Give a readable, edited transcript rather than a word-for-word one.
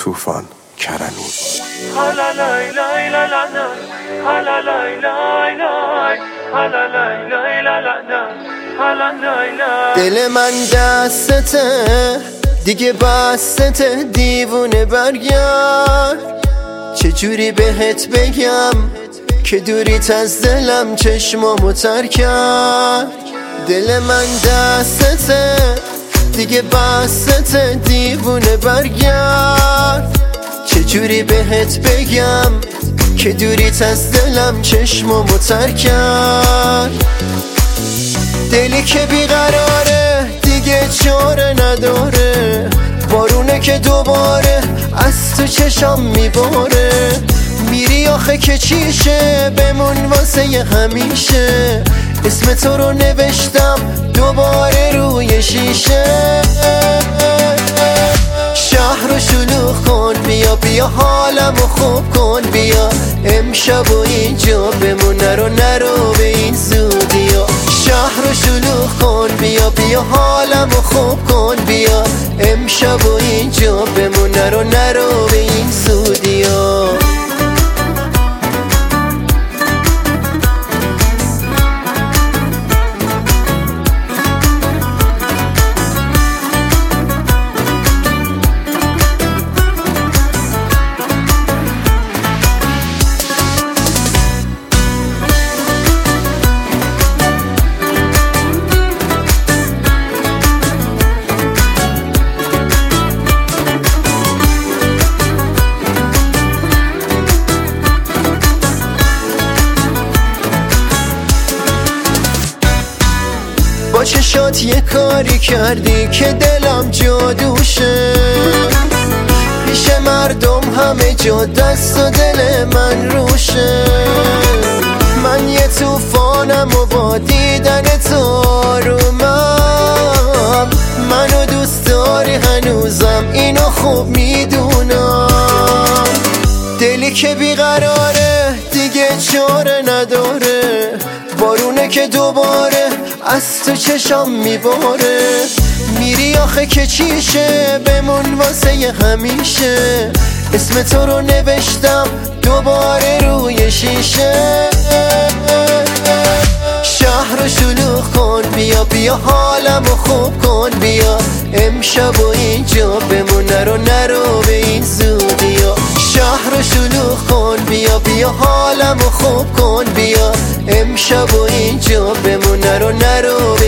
طوفان کرنون. دل من دستته دیگه بسته، دیوونه برگرد. چجوری بهت بگم که دوریت از دلم چشمامو تر کرد. دل من دستته دیگه بسته، دیوونه برگرد. چجوری بهت بگم که دوریت از دلم چشمامو تر کرد. دلی که بیقراره دیگه چاره نداره، بارونه که دوباره از تو چشام میباره. میری آخه که چیشه بمون واسه همیشه، اسم تو رو نوشتم دوباره روی شیشه. شهر رو شلوغ کن، بیا بیا حالمو خوب کن، بیا امشب و اینجا بمون، نرو به این زودیا. شهر رو شلوغ کن، بیا بیا حالمو خوب کن، بیا امشب و اینجا بمون، نرو به این زودیا. با چشات یه کاری کردی که دلم جادوشه، پیش مردم همه جا دست و دل من روشه. من یه طوفانم و با دیدن تو آرومم، منو دوست داری هنوزم اینو خوب میدونم. دلی که بیقراره دیگه چاره نداره، بارونه که دوباره از تو چشام میباره. میری آخه که چیشه بمون واسه همیشه، اسم تو رو نوشتم دوباره روی شیشه. شهر رو شلوغ کن، بیا بیا حالمو خوب کن، بیا امشب و اینجا بمون، نرو به این زودیا. شهر رو شلوغ کن، بیا بیا حالمو خوب کن، بیا امشب و اینجا بمون، نرو